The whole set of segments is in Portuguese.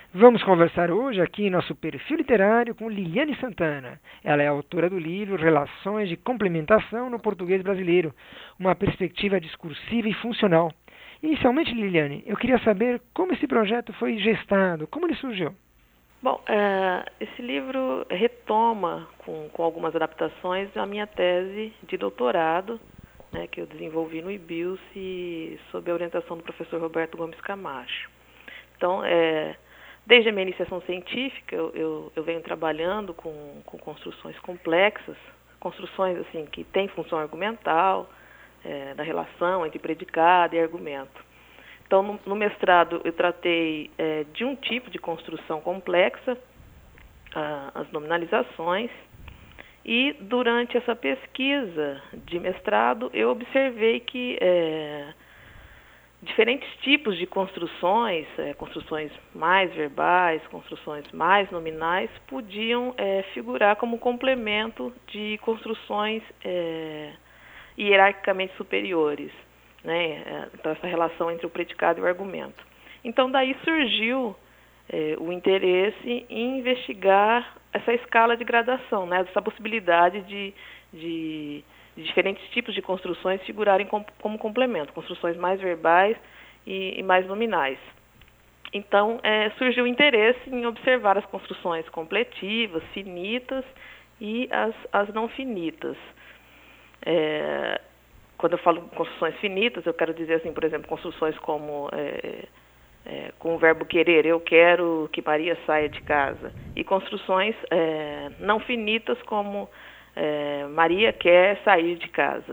Vamos conversar hoje aqui em nosso perfil literário com Liliane Santana. Ela é autora do livro Relações de Complementação no Português Brasileiro, uma perspectiva discursiva e funcional. Inicialmente, Liliane, eu queria saber como esse projeto foi gestado, como ele surgiu. Bom, esse livro retoma, com algumas adaptações, a minha tese de doutorado, né, que eu desenvolvi no IBILSE sob a orientação do professor Roberto Gomes Camacho. Então, desde a minha iniciação científica, eu venho trabalhando com construções complexas, construções assim que têm função argumental, da relação entre predicado e argumento. Então, no mestrado, eu tratei de um tipo de construção complexa, as nominalizações, e durante essa pesquisa de mestrado, eu observei que diferentes tipos de construções, construções mais verbais, construções mais nominais, podiam figurar como complemento de construções hierarquicamente superiores, né? Então, essa relação entre o predicado e o argumento. Então, daí surgiu o interesse em investigar essa escala de gradação, né? Essa possibilidade de diferentes tipos de construções figurarem como complemento, construções mais verbais e mais nominais. Então, surgiu o interesse em observar as construções completivas, finitas e as não finitas. Quando eu falo construções finitas, eu quero dizer, assim, por exemplo, construções como com o verbo querer, eu quero que Maria saia de casa. E construções não finitas como Maria quer sair de casa.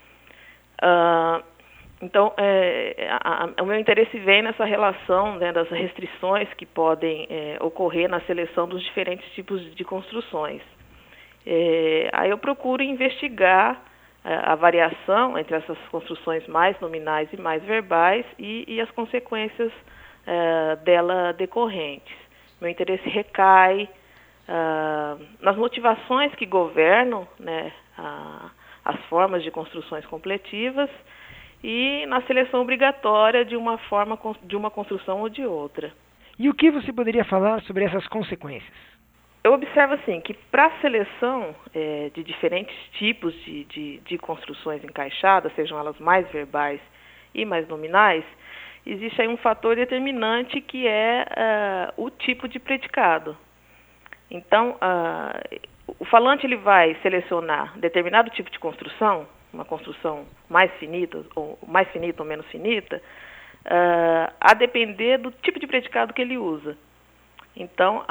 Então, o meu interesse vem nessa relação, né, das restrições que podem ocorrer na seleção dos diferentes tipos de construções. Aí eu procuro investigar a variação entre essas construções mais nominais e mais verbais e as consequências dela decorrentes. Meu interesse recai nas motivações que governam, né, as formas de construções completivas e na seleção obrigatória de uma forma, de uma construção ou de outra. E o que você poderia falar sobre essas consequências? Eu observo assim que para a seleção de diferentes tipos de construções encaixadas, sejam elas mais verbais e mais nominais, existe aí um fator determinante que é o tipo de predicado. Então, o falante ele vai selecionar determinado tipo de construção, uma construção mais finita ou menos finita, a depender do tipo de predicado que ele usa. Então,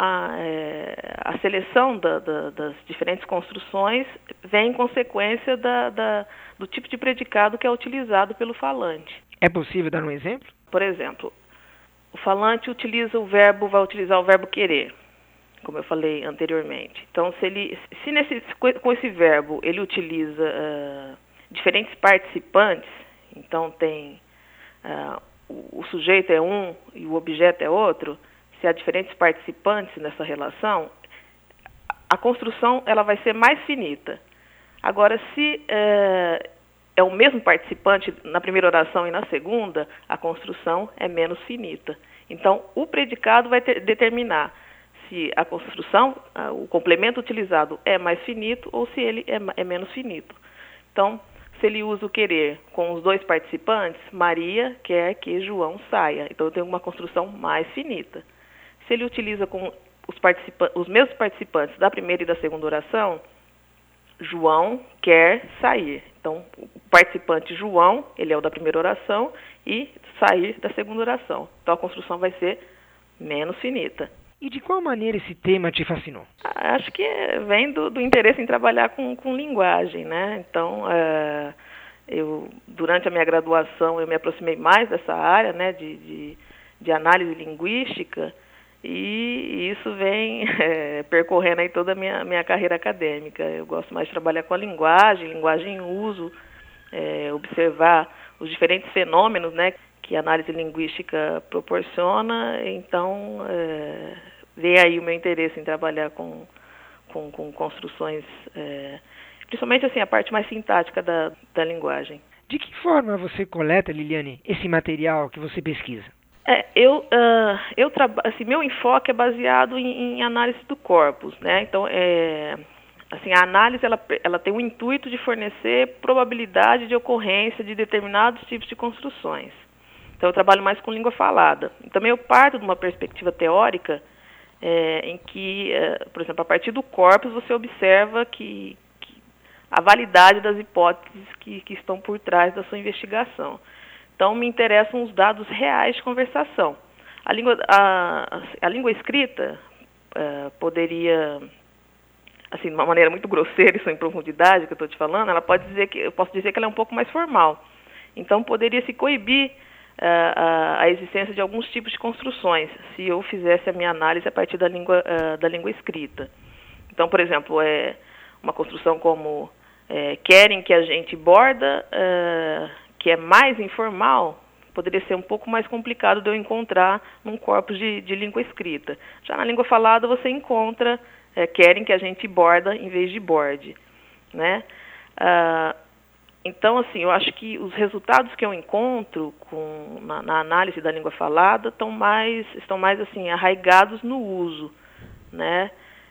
a seleção das diferentes construções vem em consequência do tipo de predicado que é utilizado pelo falante. É possível dar um exemplo? Por exemplo, o falante vai utilizar o verbo querer, como eu falei anteriormente. Então, com esse verbo ele utiliza diferentes participantes, então tem o sujeito é um e o objeto é outro. Se há diferentes participantes nessa relação, a construção ela vai ser mais finita. Agora, se é o mesmo participante na primeira oração e na segunda, a construção é menos finita. Então, o predicado vai determinar se a construção, o complemento utilizado é mais finito ou se ele é menos finito. Então, se ele usa o querer com os dois participantes, Maria quer que João saia. Então, eu tenho uma construção mais finita. Se ele utiliza com os mesmos participantes da primeira e da segunda oração, João quer sair. Então, o participante João, ele é o da primeira oração, e sair da segunda oração. Então, a construção vai ser menos finita. E de qual maneira esse tema te fascinou? Acho que vem do interesse em trabalhar com linguagem, né? Então, durante a minha graduação, eu me aproximei mais dessa área, né, de análise linguística, e isso vem percorrendo aí toda a minha carreira acadêmica. Eu gosto mais de trabalhar com a linguagem em uso, observar os diferentes fenômenos, né, que a análise linguística proporciona. Então, vem aí o meu interesse em trabalhar com construções, principalmente assim, a parte mais sintática da linguagem. De que forma você coleta, Liliane, esse material que você pesquisa? Assim, meu enfoque é baseado em análise do corpus, né? Então, assim, a análise ela tem o intuito de fornecer probabilidade de ocorrência de determinados tipos de construções. Então, eu trabalho mais com língua falada. Também eu parto de uma perspectiva teórica em que, por exemplo, a partir do corpus você observa que a validade das hipóteses que estão por trás da sua investigação. Então, me interessam os dados reais de conversação. A língua escrita poderia, assim, de uma maneira muito grosseira e sem profundidade que eu estou te falando, eu posso dizer que ela é um pouco mais formal. Então, poderia se coibir a existência de alguns tipos de construções, se eu fizesse a minha análise a partir da língua escrita. Então, por exemplo, uma construção como querem que a gente borda, que é mais informal, poderia ser um pouco mais complicado de eu encontrar num corpus de língua escrita. Já na língua falada você encontra querem que a gente borda em vez de borde, né? Então, assim, eu acho que os resultados que eu encontro na análise da língua falada estão mais assim, arraigados no uso, né?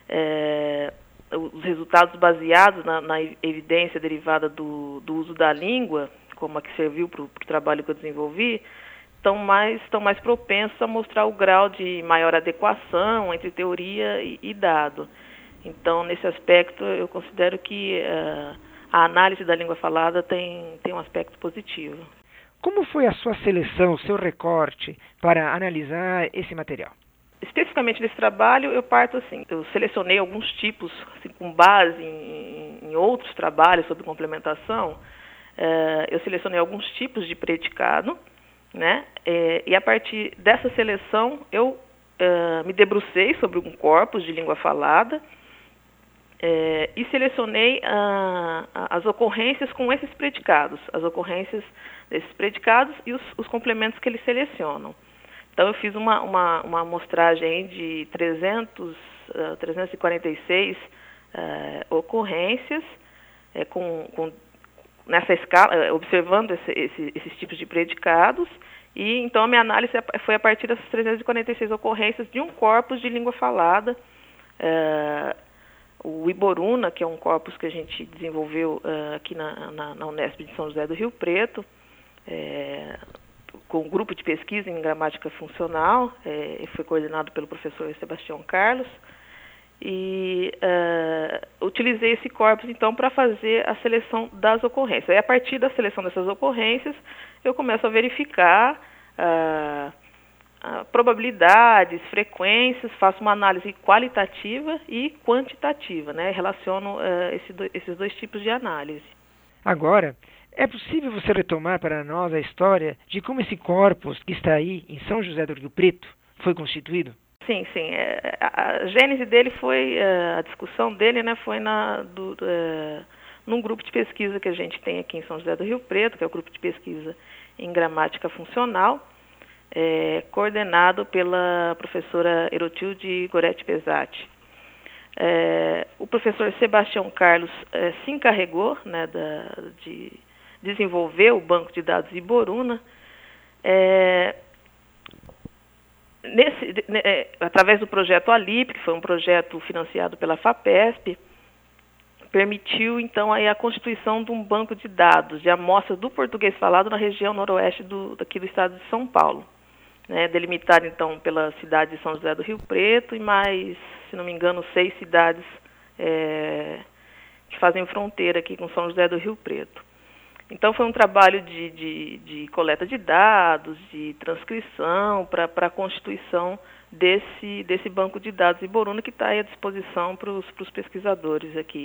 Os resultados baseados na evidência derivada do uso da língua, como a que serviu para o trabalho que eu desenvolvi, estão mais propensos a mostrar o grau de maior adequação entre teoria e dado. Então, nesse aspecto, eu considero que a análise da língua falada tem um aspecto positivo. Como foi a sua seleção, o seu recorte para analisar esse material? Especificamente nesse trabalho, eu parto assim, eu selecionei alguns tipos, assim, com base em outros trabalhos sobre complementação, eu selecionei alguns tipos de predicado, né? E a partir dessa seleção, eu me debrucei sobre um corpus de língua falada e selecionei as ocorrências com esses predicados, as ocorrências desses predicados e os complementos que eles selecionam. Então, eu fiz uma amostragem de 346 ocorrências nessa escala, observando esses tipos de predicados, e então a minha análise foi a partir dessas 346 ocorrências de um corpus de língua falada, o Iboruna, que é um corpus que a gente desenvolveu aqui na Unesp de São José do Rio Preto, com um grupo de pesquisa em gramática funcional, foi coordenado pelo professor Sebastião Carlos, e utilizei esse corpus, então, para fazer a seleção das ocorrências. E a partir da seleção dessas ocorrências, eu começo a verificar probabilidades, frequências, faço uma análise qualitativa e quantitativa, né? Relaciono esses dois tipos de análise. Agora, é possível você retomar para nós a história de como esse corpus que está aí em São José do Rio Preto foi constituído? Sim. A gênese dele foi, a discussão dele, né, foi num grupo de pesquisa que a gente tem aqui em São José do Rio Preto, que é o grupo de pesquisa em gramática funcional, coordenado pela professora Erotilde Goretti Pesati. O professor Sebastião Carlos se encarregou, né, de desenvolver o banco de dados Iboruna, através do projeto ALIP, que foi um projeto financiado pela FAPESP, permitiu, então, aí a constituição de um banco de dados de amostras do português falado na região noroeste aqui do estado de São Paulo, né, delimitado, então, pela cidade de São José do Rio Preto e mais, se não me engano, 6 cidades que fazem fronteira aqui com São José do Rio Preto. Então, foi um trabalho de coleta de dados, de transcrição, para a constituição desse banco de dados Iboruna, que está aí à disposição para os pesquisadores aqui,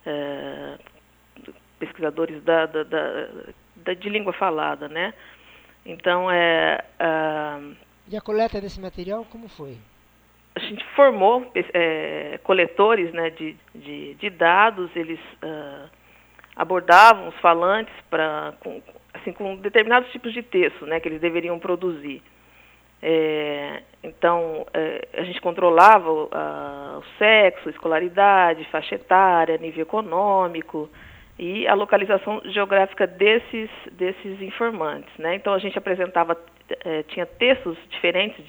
pesquisadores de língua falada, né? Então, E a coleta desse material, como foi? A gente formou coletores, né, de dados, eles abordavam os falantes com determinados tipos de texto, né, que eles deveriam produzir. Então, a gente controlava o sexo, escolaridade, faixa etária, nível econômico e a localização geográfica desses informantes, né? Então, a gente apresentava tinha textos diferentes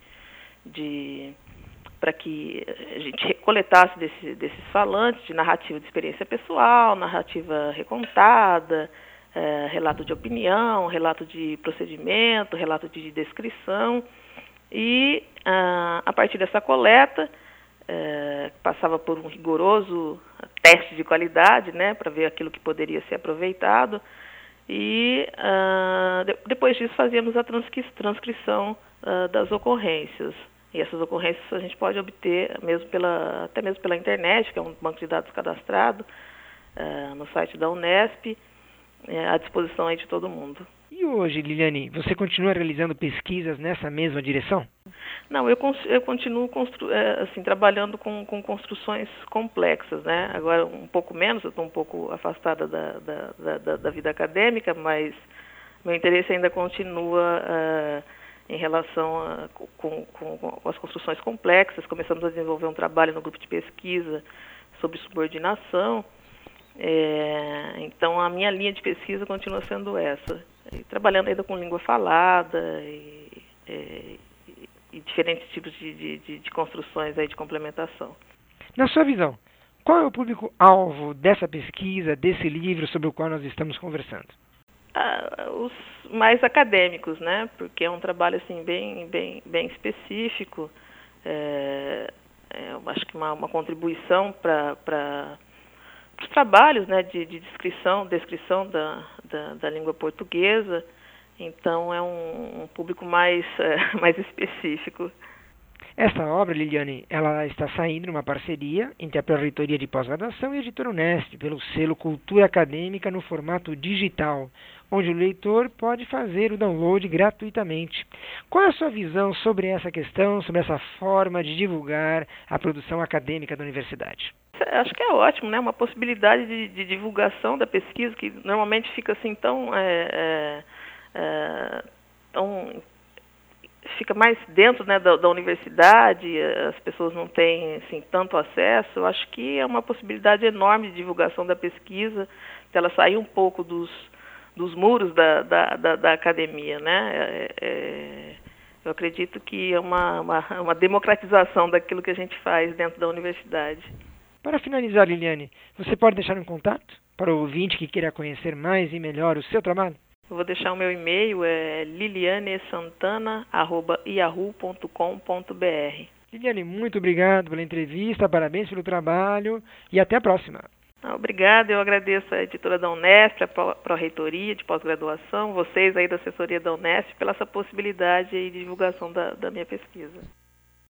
para que a gente coletasse desses falantes, de narrativa de experiência pessoal, narrativa recontada, relato de opinião, relato de procedimento, relato de descrição. E, a partir dessa coleta, passava por um rigoroso teste de qualidade, né, para ver aquilo que poderia ser aproveitado. E, depois disso, fazíamos a transcrição das ocorrências. E essas ocorrências a gente pode obter até mesmo pela internet, que é um banco de dados cadastrado no site da Unesp, à disposição aí de todo mundo. E hoje, Liliane, você continua realizando pesquisas nessa mesma direção? Não, eu continuo trabalhando com construções complexas, né? Agora um pouco menos, eu estou um pouco afastada da vida acadêmica, mas meu interesse ainda continua em relação com as construções complexas. Começamos a desenvolver um trabalho no grupo de pesquisa sobre subordinação. Então, a minha linha de pesquisa continua sendo essa, trabalhando ainda com língua falada e diferentes tipos de construções aí de complementação. Na sua visão, qual é o público-alvo dessa pesquisa, desse livro sobre o qual nós estamos conversando? Os mais acadêmicos, né? Porque é um trabalho assim bem específico. Eu acho que uma contribuição para os trabalhos, né, de descrição da língua portuguesa. Então é um público mais específico. Esta obra, Liliane, ela está saindo numa parceria entre a Pró-Reitoria de Pós-Graduação e a Editora Unesp, pelo selo Cultura Acadêmica no formato digital, onde o leitor pode fazer o download gratuitamente. Qual é a sua visão sobre essa questão, sobre essa forma de divulgar a produção acadêmica da universidade? Acho que é ótimo, né? Uma possibilidade de divulgação da pesquisa que normalmente fica assim tão fica mais dentro, né, da universidade, as pessoas não têm assim, tanto acesso. Eu acho que é uma possibilidade enorme de divulgação da pesquisa, de ela sair um pouco dos muros da academia, né? Eu acredito que é uma democratização daquilo que a gente faz dentro da universidade. Para finalizar, Liliane, você pode deixar um contato para o ouvinte que queira conhecer mais e melhor o seu trabalho? Eu vou deixar o meu e-mail, lilianesantana@yahoo.com.br. Liliane, muito obrigado pela entrevista, parabéns pelo trabalho e até a próxima. Obrigada, eu agradeço a editora da Unesp, a Pró-Reitoria de Pós-Graduação, vocês aí da assessoria da Unesp, pela essa possibilidade de divulgação da minha pesquisa.